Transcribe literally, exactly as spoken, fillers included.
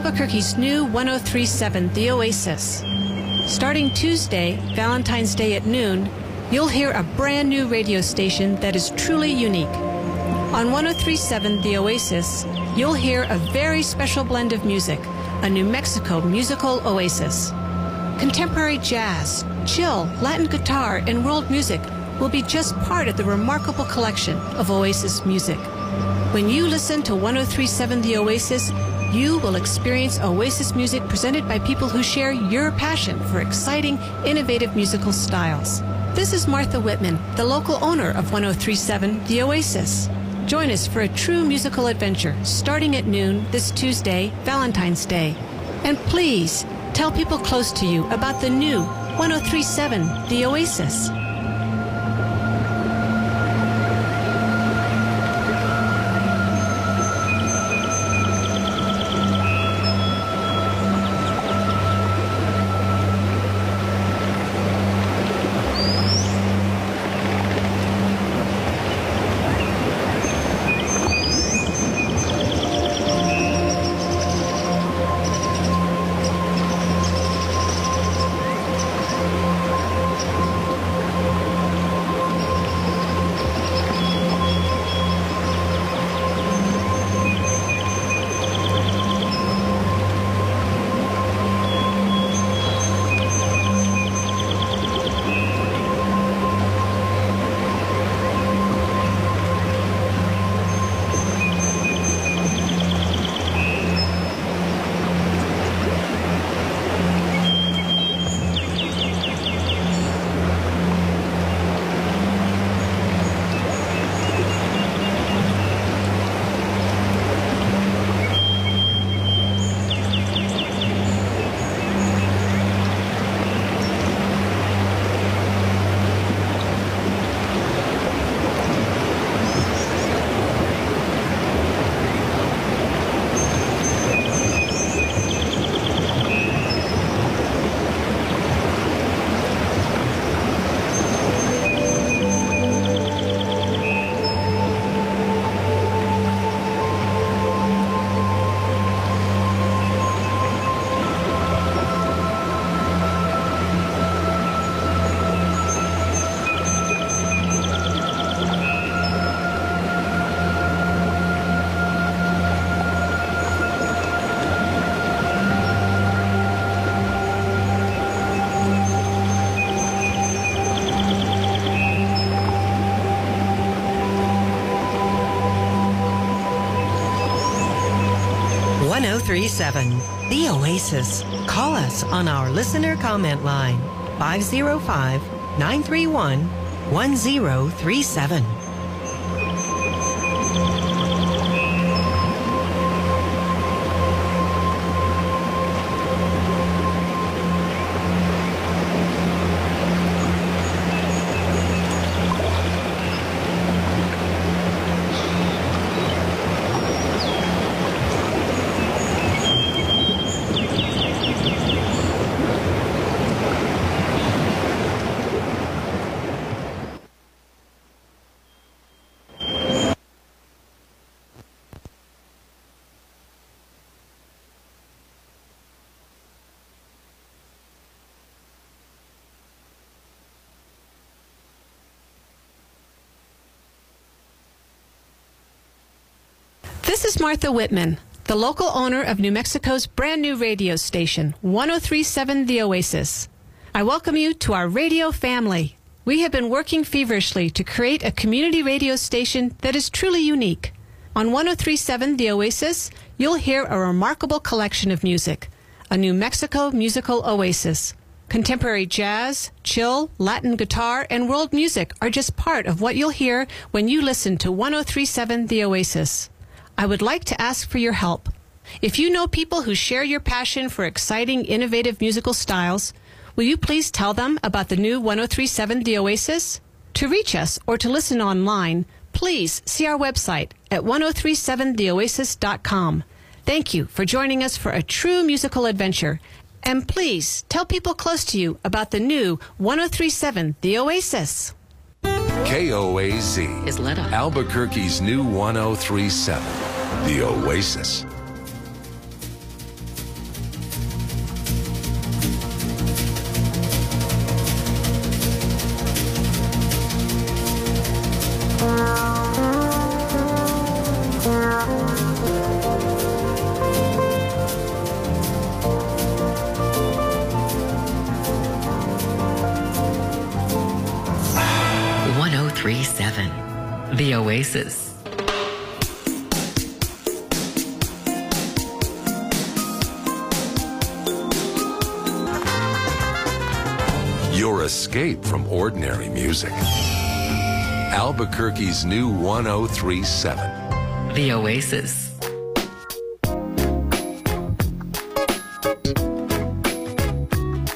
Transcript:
Albuquerque's new one oh three point seven, The Oasis. Starting Tuesday, Valentine's Day at noon, you'll hear a brand new radio station that is truly unique. On one oh three point seven, The Oasis, you'll hear a very special blend of music, a New Mexico musical oasis. Contemporary jazz, chill, Latin guitar, and world music will be just part of the remarkable collection of Oasis music. When you listen to one oh three point seven The Oasis, you will experience Oasis music presented by people who share your passion for exciting, innovative musical styles. This is Martha Whitman, the local owner of one oh three point seven The Oasis. Join us for a true musical adventure starting at noon this Tuesday, Valentine's Day. And please, tell people close to you about the new one oh three point seven The Oasis. one oh three point seven, The Oasis. Call us on our listener comment line, five oh five, nine three one, one oh three seven. This is Martha Whitman, the local owner of New Mexico's brand new radio station, one oh three point seven The Oasis. I welcome you to our radio family. We have been working feverishly to create a community radio station that is truly unique. On one oh three point seven The Oasis, you'll hear a remarkable collection of music, a New Mexico musical oasis. Contemporary jazz, chill, Latin guitar, and world music are just part of what you'll hear when you listen to one oh three point seven The Oasis. I would like to ask for your help. If you know people who share your passion for exciting, innovative musical styles, will you please tell them about the new one oh three point seven The Oasis? To reach us or to listen online, please see our website at one oh three seven the oasis dot com. Thank you for joining us for a true musical adventure. And please tell people close to you about the new one oh three point seven The Oasis. K O A Z is lit up. Albuquerque's new one oh three point seven, The Oasis. three seven. The Oasis. Your escape from ordinary music. Albuquerque's new one oh three seven. The Oasis.